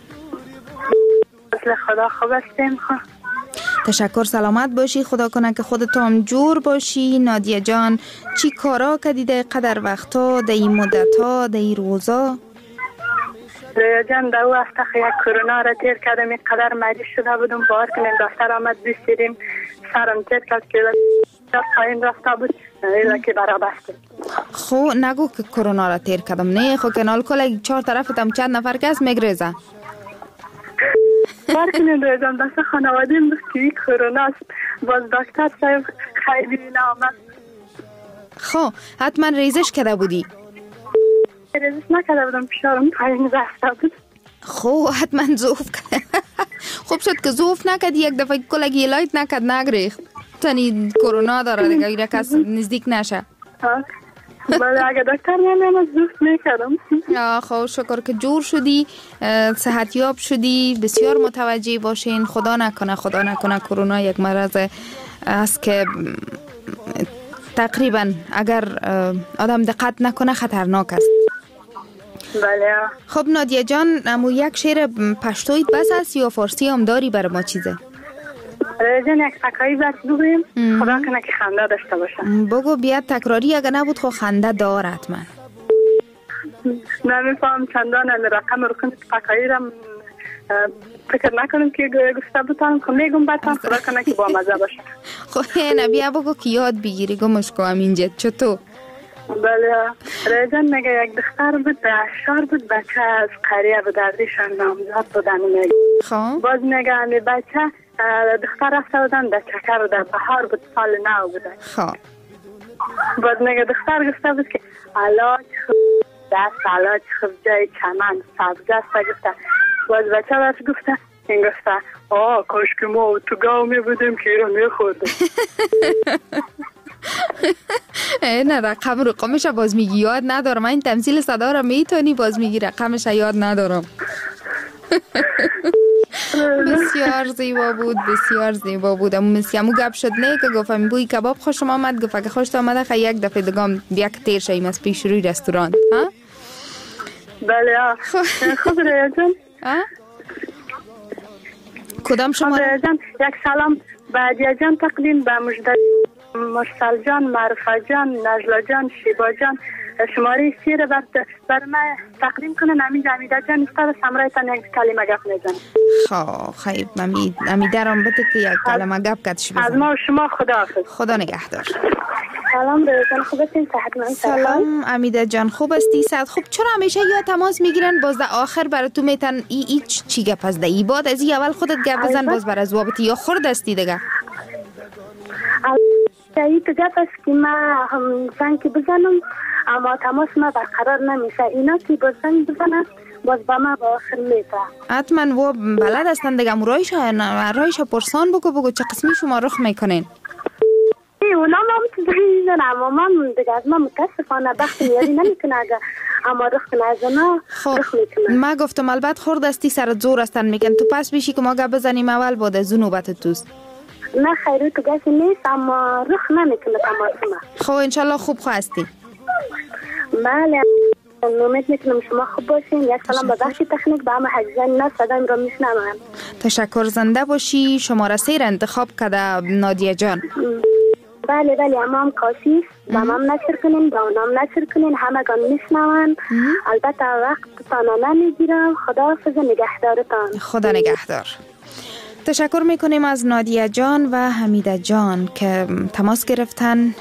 اصل خدا خوب استیم.
تشکر، سلامت باشی. خدا کنه که خودت هم جور باشی. نادیه جان، چی کارا کردی در قدر وقتا، در این مدت ها، در این روزا؟
رویا جان، در وقت یک کرونا را تیر کردم، این قدر مریض شده بودم. بار کنیم دفتر آمد بسیریم، سرم تیر کرد که پایین رفته بود ایلا که برا بسته.
خو نگو که کرونا را تیر کردم. نه خو کنال کل چهار طرفتم چند نفر کس میگریزه.
بار کنیم رویا جان، دست خانوادیم بست که این کرونا است. باز دکتر صاحب خیلی نامد.
خو حتما ریزش کرده بودی؟
ریزش نکرده بودم، پیشارم پایین رفته بود.
خو حتما زوف کرد. خوب شد که زوف نکرد، یک دفعه کلگی لایت نکرد نگریخت. تنی کرونا داره دیگه، ایره کس نزدیک نشه.
بله اگه دکتر نمیامد زوف میکردم.
خب شکر که جور شدی، صحتیاب شدی. بسیار متوجه باشین. خدا نکنه کرونا یک مرض است که تقریبا اگر آدم دقت نکنه خطرناک است.
بله.
خب نادیه جان، امو یک شعر پشتویت بس است یا فارسی هم داری برای ما چیزه؟
رجن یک تکایی بس بگویم، خدا کنه که خنده داشته باشه.
بگو بیاد، تکراری اگر نبود خو خنده دار حتما.
نمیفهم چندان رقم رکن تکایی را فکر نکنم که گفته بودم که میگم باتم، خدا کنه که با مزه باشه.
خب نه بیا بگو که یاد بگیری. گمش کو همینجا چطور؟
بله. رجن میگه یک دختر بود به اشار بود، بچه از قریه به دردیشان نامزاد بودن.
خب
باز میگه همی بچه دختر رفته بودن در چکر در بهار بود، سال نو بودن.
خب
باز میگه دختر گفته بود که علاج خوب دست، علاج خوب جای چمن سبزه است گفته. باز بچه برش گفته، این گفته کاش که ما تو گاو می بودیم که ایران می خوردیم.
نه رقمش باز میگی یاد ندارم. من این تمثیل صدا را میتونی باز میگی رقمش یاد ندارم. بسیار زیبا بود، بسیار زیبا بود. امو گپ شد نه که گفتم بوی کباب خوشم آمد. گفت که خوشت آمده خیلی یک دفعه دگام یک تیر شویم از پیش روی رستوران.
بله. خوب ریاضان.
کدام شما؟
یک سلام به عدیه جان تقدیم، به مجدد مرسل جان، معرفه جان، نجلا جان، شیبا جان، شماره شیر بر من تقدیم کنن. امیده جان استاد سمرایتان یک کلمه گپ میزن.
خیلی امیده رام بده که یک کلمه گپ کدش بزن.
از ما و شما خداحافظ.
خدا نگهدار.
سلام روزان خوب هستین؟
سلام امیده جان خوب هستی؟ صحت خوب. چرا همیشه یا تماس میگیرن باز در آخر برای تو میتن ای چی گپ از دی بعد از این اول خودت گپ بزن باز بر از وابطی یا خورد هستی دیگه.
این تو گپ است که من زنگ بزنم اما تماس ما برقرار نمیشه. اینا که با زنگ بزنن باز با ما با آخر میشه.
حتما و بلد هستن دیگه. رایش پرسان بگو چه قسمی شما رخ میکنین؟
اونا ما میتونن اما من دیگه از ما متاسفانه بخت نیازی نمیکنه اما رخ کنه از اونا رخ میکنه.
ما گفتم البته خورد استی سرت زور هستن میگن تو پس بیشی که ما گپ بزنیم اول بعد از نوبت توست.
نه خیلی تو گسی نیست اما رخ نمیکنه تماس ما.
خب انشالله خوب خواستی.
بله امید میکنم شما خوب باشین. یک سلام به بخش تکنیک به همه حجزان نه صدایم را میشنوم.
تشکر زنده باشی. شماره 3 را انتخاب کرده نادیه جان.
بله اما هم کاشی با هم نشر کنین با اونام نشر کنین همگان میشنون. البته وقت تانا نمیگیرم. خداحافظ نگهدارتان.
خدا نگهدار. تشکر میکنیم از نادیه جان و حمیده جان که تماس گرفتن.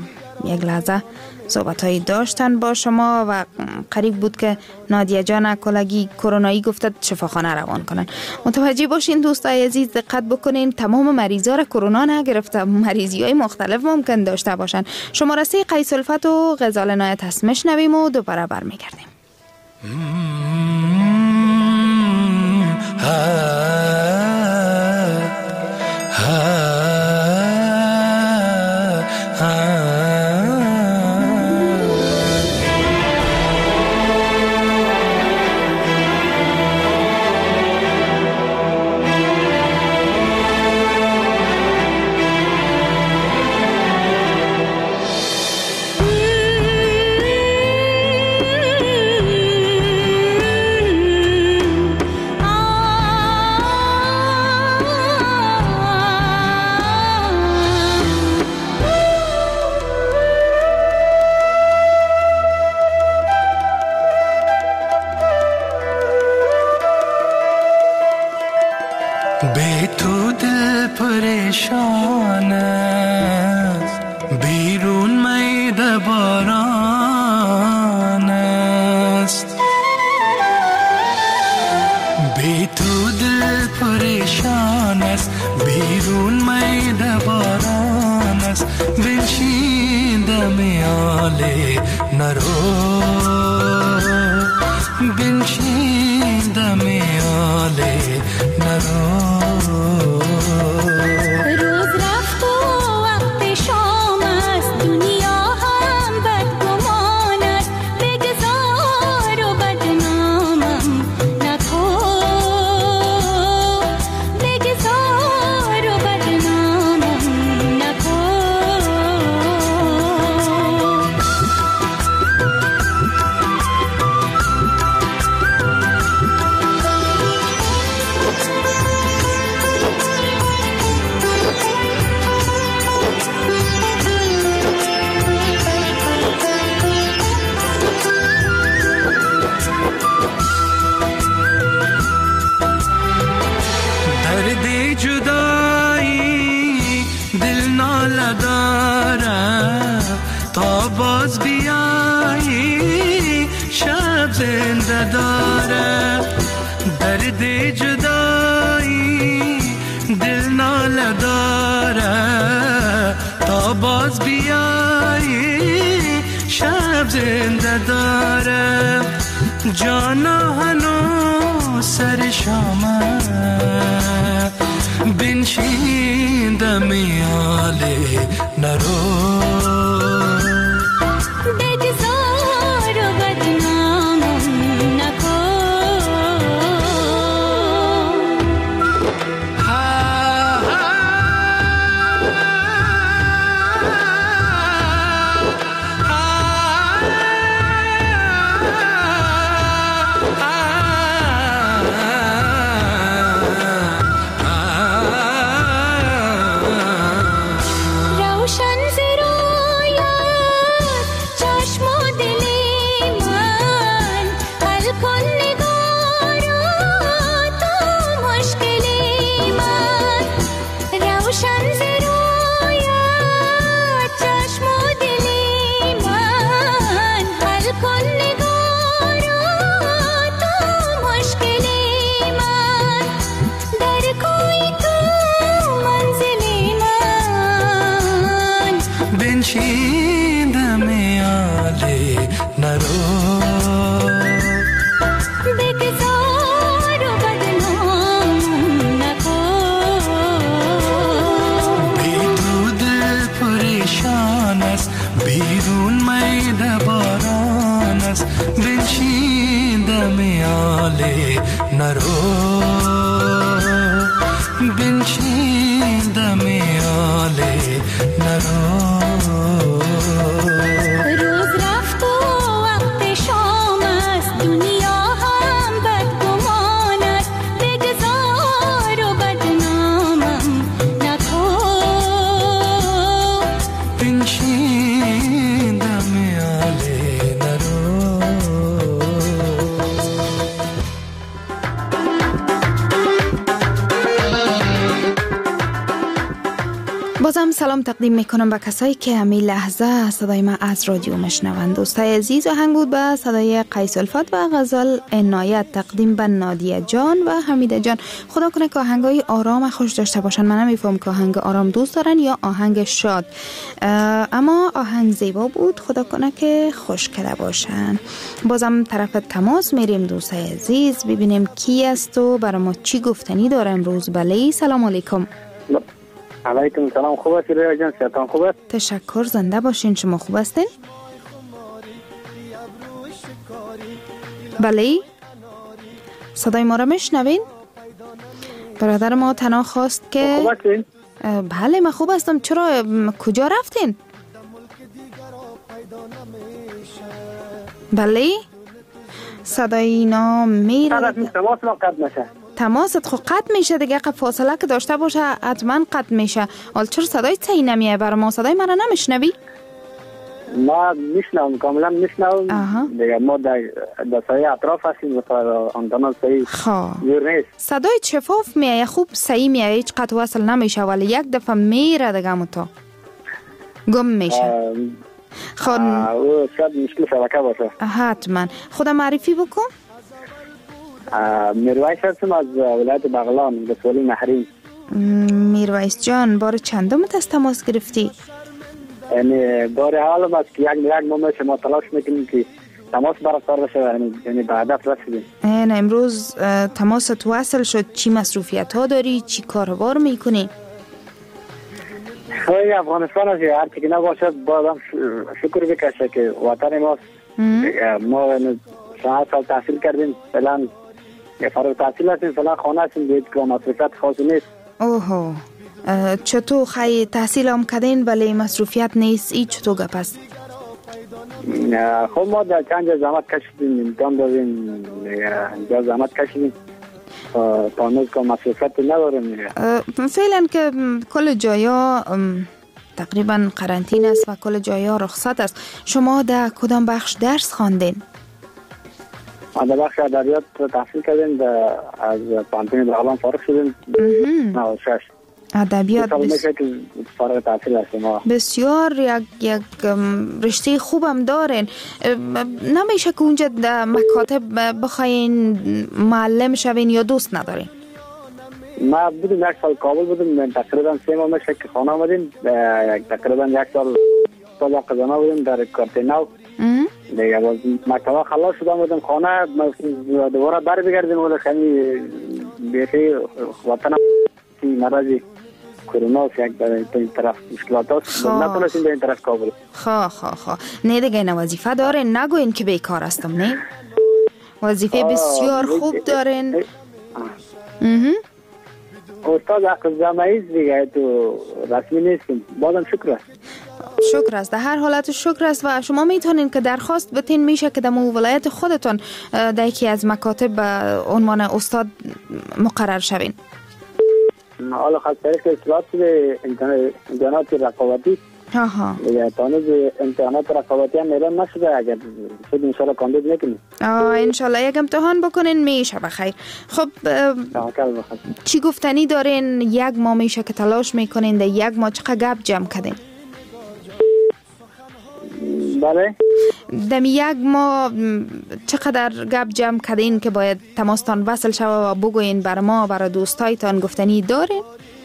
یک لحظه صحبت‌هایی داشتن با شما و قریب بود که نادیه جان کلگی کرونایی گفته شفاخانه روان کنن. متوجه باشین دوستای عزیز دقت بکنین تمام مریضا را کرونا نگرفته. مریضی‌های مختلف ممکن داشته باشن. شماره 3 قیس الفت و غزال عنایت هست. میشنویم و دوباره برمیگردیم.
روشن زیرا
میاله نرو بنشینده میاله نرو
روز رفت و وقت شام است دنیا هم بدگمان است بگذار و بدنامم نکن
بنشینده میاله نرو
بازم سلام تقدیم میکنم به کسایی که همین لحظه صدای ما از رادیو میشنوند. دوستای عزیز، آهنگ بود به صدای قیس الفت و غزل عنایت تقدیم به نادیه جان و حمیده جان. خدا کنه که آهنگای آرام خوش داشته باشن. من نمیفهم که آهنگ آرام دوست دارن یا آهنگ شاد، اما آهنگ زیبا بود. خدا کنه که خوش کده باشن. بازم طرف تماس میریم دوستای عزیز، ببینیم کی است و برای ما چی گفتنی داره امروز. بله، سلام علیکم.
علیکم سلام. خوب هستی رویا جان؟ صحتان خوب است؟
تشکر، زنده باشین. شما خوب هستین؟ بله، صدای ما را میشنوین؟ برادر ما تنها خواست که
خوب هستین؟
بله من خوب هستم. چرا کجا رفتین؟ بله، صدای اینا میره.
تماس ما قطع نشه.
تماست خب قطع میشه دیگه. فاصله که داشته باشه حتما قطع میشه. حالا چرا صدای صحیح نمیه برای ما؟ صدای من نمیشنوی؟
ما میشنوم، کاملا میشنوم دیگه. ما در سایه اطراف هستیم و آنتنا صحیح جور نیست.
صدای شفاف میایه، خوب صحیح میایه، هیچ قطع وصل نمیشه، ولی یک دفعه میره دیگه متا گم میشه.
خود شاید مشکل شبکه باشه.
حتما. خدا معرفی بکن.
میرویس هستم از ولایت بغلان، ولسوالی نهرین.
میرویس جان، بار چندم از تماس گرفتی؟
یعنی بار اول است که یک ماه شما تلاش میکنیم که تماس برقرار بشه، یعنی به هدف رسیدیم.
نه امروز تماست وصل شد. چی مصروفیت ها داری؟ چی کاروبار میکنی؟
خیلی افغانستان است، هر چی که نباشد باید شکر بکشه که وطن ماست. ما 7 سال تحصیل کردیم، فعلا فارغ تحصیل هستیم، فعلا خانه هستیم، دیگه که مصروفیت خاصی نیست.
اوه، چطور خیلی تحصیل هم کردین ولی مصروفیت نیست؟ ای چطور گپ است؟
خب ما در چند جا زحمت کشیدیم، امتحان دادیم، اینجا زحمت کشیدیم تا هنوز که مصروفیت نداریم.
فعلا که کل جایا تقریبا قرنطینه است و کل جایا رخصت است. شما در کدام بخش درس خواندین؟
ما در بخش ادبیات تحصیل کردیم، از پانتون بغلان فارغ شدیم. 96
ادبیات
فارغ تحصیل هستیم.
بسیار یک رشته خوبم دارین. نمیشه که اونجا در مکاتب بخواین معلم شوین یا دوست ندارین؟
ما بودیم 1 سال کابل بودیم، تقریبا 3 ماه میشه که خانه آمدیم. تقریبا 1 سال قزانه بودیم در کارتیناو. دیگه باز مکتبا خلاص شدم بودم خانه، دوباره بر بگردیم ولی خیلی بیخی وطن مرضی کرونا یک در این طرف مشکلات هست، نتونستیم در این طرف کابل.
نه دیگه این وظیفه دارین، نگوین که بیکار هستم. نه وظیفه بسیار خوب دارین.
استاد عقل جمعی دیگه تو رسمی نیستیم، بازم شکر است.
شکر است، در هر حالت شکر است. و شما میتونین که درخواست بتین میشه که در ولایت خودتون در یکی از مکاتب به عنوان استاد مقرر شوین.
حالا خاص طریق اصلاحات امتحانات رقابتی دیگه تانوز امتحانات رقابتی هم اعلام نشده، اگر شد انشاءالله کاندید میکنیم.
انشاءالله یک امتحان بکنین میشه بخیر. خب چی گفتنی دارین؟ 1 ماه میشه که تلاش میکنین، در 1 ماه چقدر گپ جمع کردین؟
بله
در 1 ماه چقدر گپ جمع کردین که باید تماستان وصل شوه و بگوین بر ما برای دوستایتان گفتنی دارین؟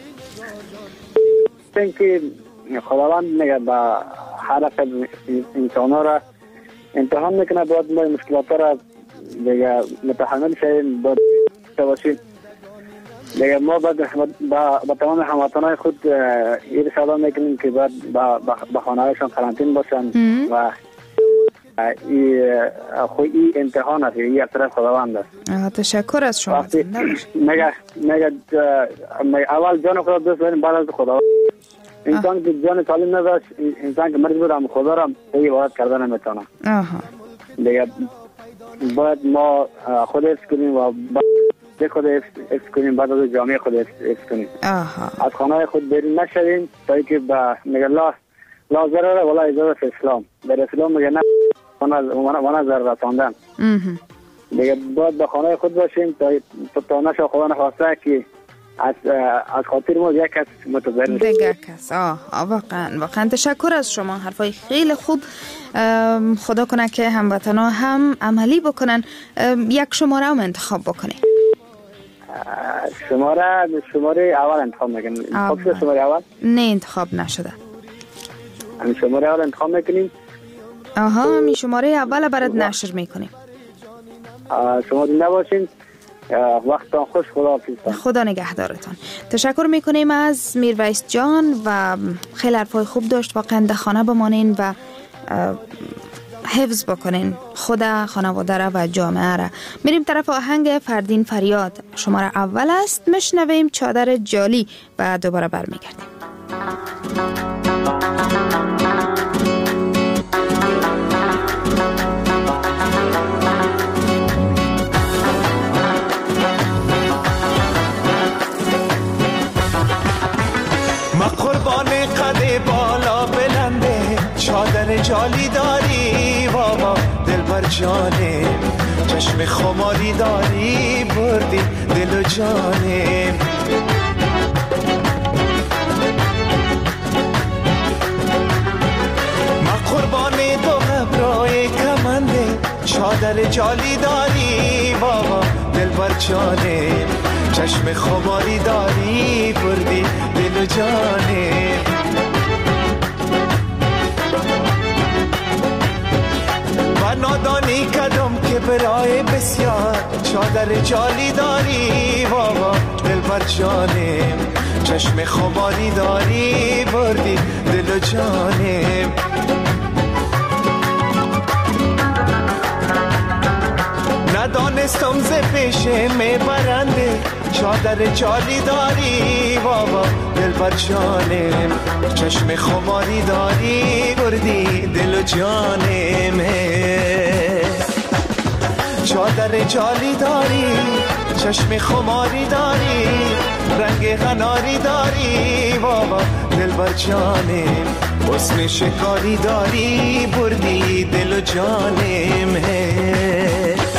که خداوند میگه با هر انسان ها را امتحان میکنه، باید ما مشکلات را دیگه متحمل شویم، باید باشیم دیگه. ما با تمام هموطنان خود ارشاد میکنیم که باید با خانه‌هایشان قرنطین باشن و این امتحان است، یک طرف خداوند است.
تشکر از شما.
مگه اول جان خدا دوست داریم بعد از خدا. انسان که جان سالم نداشت، انسان که مرد بود هم خدا را صحیح عبادت کردن نمیتونه. دیگه باید ما خود حفظ کنیم و خود حفظ کنیم، بعد از جامعه خود حفظ کنیم. از خانه خود بیرون نشویم تا اینکه میگه لا ضرر ولا اضرار فی اسلام. در اسلام میگه نه وانا ضرر رساندن. دیگه باید به خانه خود باشیم تا نشه خدا نخواسته که از خاطر ما یک کس متضرر شه.
دیگه کس واقعا تشکر از شما. حرفای خیلی خوب. خدا کنه که هموطنا هم عملی بکنن. یک شماره هم انتخاب بکنید.
شماره اول انتخاب میکنیم. شماره اول
نه انتخاب نشده.
همین شماره اول انتخاب میکنیم.
همین شماره اول برات نشر میکنیم.
شما زنده باشین. وقتتان خوش.
خدا نگهدارتان. تشکر میکنیم از میرویس جان و خیلی حرفای خوب داشت. واقعا در خانه بمانین و حفظ بکنین خدا، خانواده را و جامعه را. میریم طرف آهنگ فردین فریاد. شماره اول است. مشنویم چادر جالی و دوباره برمیگردیم.
قربان قد بالا بلنده چادر جالی داری بابا دلبر جانه، چشم خماری داری بردی دل و جانه. ما قربان دو غبرای کمنده چادر جالی داری بابا دلبر جانه، چشم خماری داری بردی دل و جانه. و نادانی کدام که برای بسیار چادر جالی داری بابا دلبر جانه، چشم خماری داری بردی دل و جانه. ندانستم ز پیشه میبرنده چادر جالی داری بابا دلبر جانه، چشم خماری داری بردی دل و جانه. چادر جالی داری چشم خماری داری رنگ غناری داری بابا دلبر جانه، حسن شکاری داری بردی دل و جانه.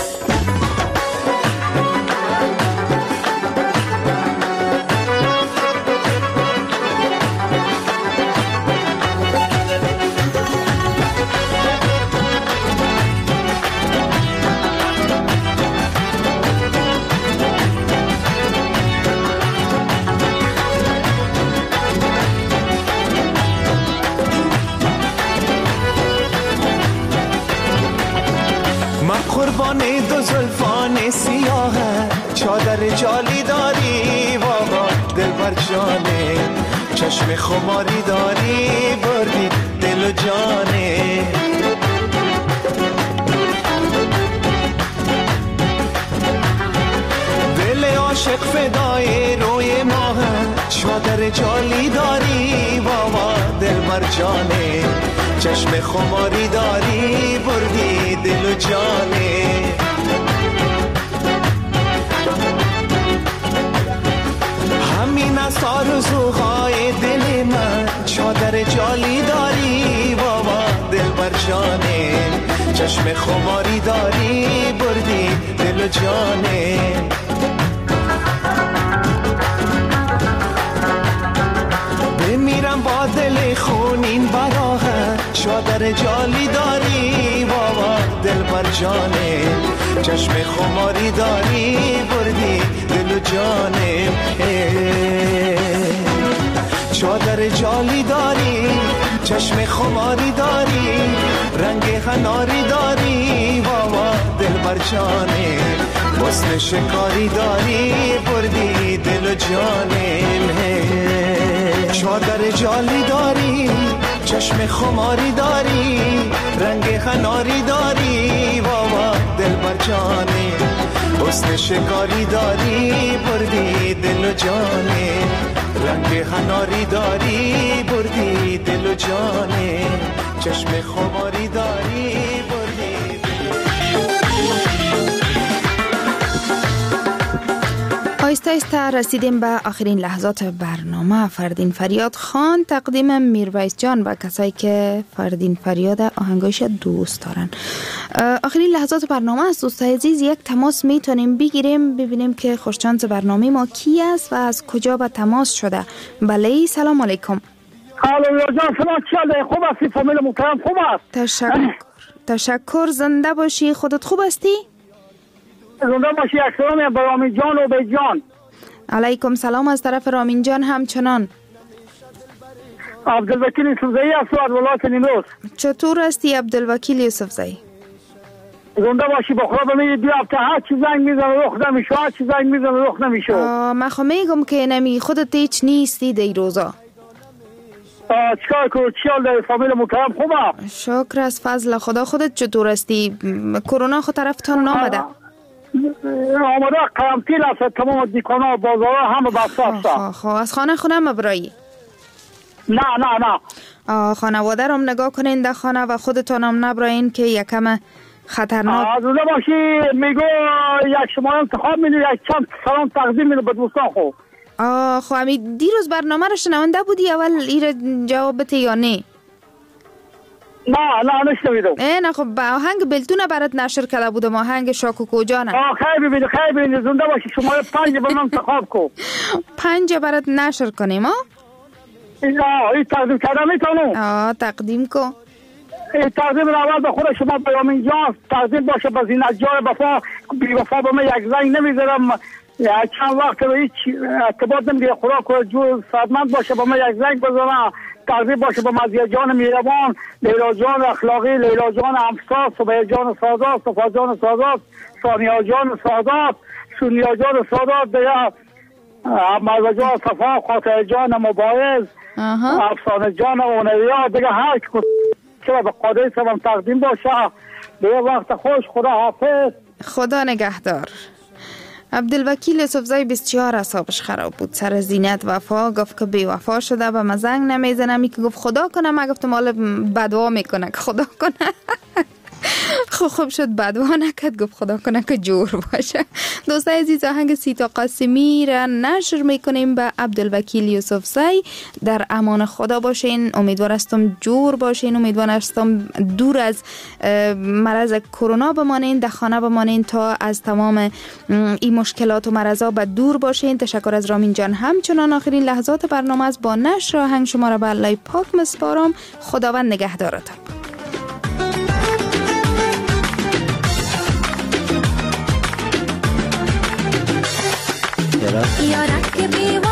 قربان دو زلفان سیاه چادر جالی داری بابا دلبر جانه، چشم خماری داری بردی دل و جانه. دل عاشق فدای روی ماه چادر جالی داری بابا دلبر جانه، چشم خماری داری بردی دل و جانه. همین است آرزوهای دل من چادر جالی داری بابا دلبر جانه، چشم خماری داری بردی دل و جانه. بمیرم با دل خونین براها چادر جالی داری بابا دلبر جانه، چشم خماری داری بردی دل و جانه. چادر جالی داری چشم خماری داری رنگ غناری داری بابا دلبر جانه، حسن شکاری داری بردی دل و جانه. چادر جالی داری
چشم خماری داری، رنگ خناری داری، بابا دلبر جانه، حسن شکاری داری، بردی دل و جانه، رنگ خناری داری، بردی دل و جانه، چشم خماری داری، بردی.
آهسته آهسته رسیدیم به آخرین لحظات برنامه. فردین فریاد خان تقدیم میرویس جان و کسایی که فردین فریاد آهنگایش دوست دارن. آخرین لحظات برنامه است. دوستای عزیز، یک تماس میتونیم بگیریم ببینیم که خوششانس برنامه ما کی است و از کجا به تماس شده. بله، سلام علیکم.
الو جان، سلام، چیه؟ خوب هستی؟ فامیل محترم خوب است؟
تشکر. زنده باشی. خودت خوب هستی؟
زنده باشی. یک سلامی به رامین جان و به جان.
علیکم سلام از طرف رامین جان همچنان.
عبدالوکیل یوسفزایی هستم از ولایت نیمروز.
چطور هستی عبدالوکیل یوسفزایی؟
زنده باشی. بخدا بمیری 2 هفته هر چی زنگ میزنه رخ نمیشه، هر چی زنگ میزنه رخ نمیشه.
من خو میگم که نمی خودت هیچ نیستی دی روزا.
چیکار کنم؟ چی حال داری فامیل محترم؟ خوبه؟
شکر از فضل خدا. خودت چطور هستی؟ کرونا خود طرفتان نامده؟
آمده قرنطینه است. تمام دکانا و بازارها همه بسته است.
از خانه خونه مبرایی؟
نه.
خانواده رو نگاه کنین در خانه و خودتان هم نبراین که یکم خطرناک.
زنده باشی. میگو یک شما انتخاب میدی، یک چند سلام تقدیم میدی به دوستان. خوب
خب همی دیروز برنامه رو شنونده بودی اول ایره جوابت یا نه؟
نه نشنویدم.
نه خب با آهنگ بلتونه برات نشر کرده بودم، آهنگ شاکوکو جانه.
خیلی ببینید زنده باشی. شما 5 برنامه انتخاب کو.
5 برات نشر کنیم.
این تقدیم کردم میتونم.
تقدیم کو.
این تقدیم اول به خود شما پیامین جان تقدیم باشه، به زینت جان وفا بی وفا به من یک زنگ نمیذارم، چند وقت به هیچ ارتباط نمیگیره، خوراک و جو صحتمند باشه به من یک زنگ بزنه. تقدیم باشه به مزیه جان میربان، لیلا جان اخلاقی، لیلا جان امسا، صبح جان سادات، صفا جان سادات، ثانیا جان سادات، سونیا جان سادات، دیگه مرزا جان صفا، خاطر جان مبایز، افسانه جان اونویا، دیگه هر که به قادر سبم تقدیم باشه. دیگه وقت خوش. خدا حافظ.
خدا نگهدار. عبدالوکیل یوسفزایی 24 اعصابش خراب بود سر زینت وفا. گفت که بی وفا شده به من زنگ نمیزنه. می که گفت خدا کنه. من گفتم حالا بدوا میکنه که خدا کنه. خوب شد بدوا نکد، گفت خدا کنه که جور باشه. دوستای عزیز، آهنگ سیتا قاسمی را نشر میکنیم به عبدالوکیل یوسفزایی. در امان خدا باشین. امیدوار هستم جور باشین. امیدوار هستم دور از مرض کرونا بمانین، در خانه بمانین تا از تمام این مشکلات و مرضا به دور باشین. تشکر از رامین جان. همچنان آخرین لحظات برنامه از با نشر آهنگ شما را به الله پاک مسپارم. خداوند نگهدارتان.
یارک بی